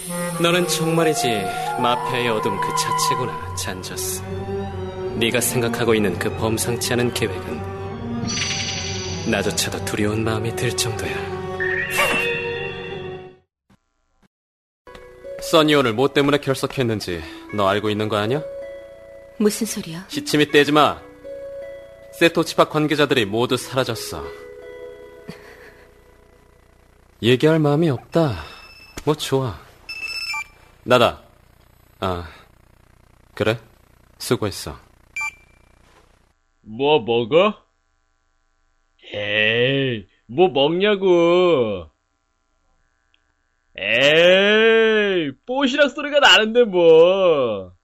너는 정말이지 마피아의 어둠 그 자체구나, 잔저스. 네가 생각하고 있는 그 범상치 않은 계획은 나조차도 두려운 마음이 들 정도야. 써니 오늘 뭐 때문에 결석했는지 너 알고 있는 거 아니야? 무슨 소리야? 시침이 떼지 마. 세토치파 관계자들이 모두 사라졌어. 얘기할 마음이 없다. 뭐 좋아. 나다. 아, 그래? 수고했어. 뭐 먹어? 에이, 뭐 먹냐고. 에이, 뽀시락 소리가 나는데 뭐.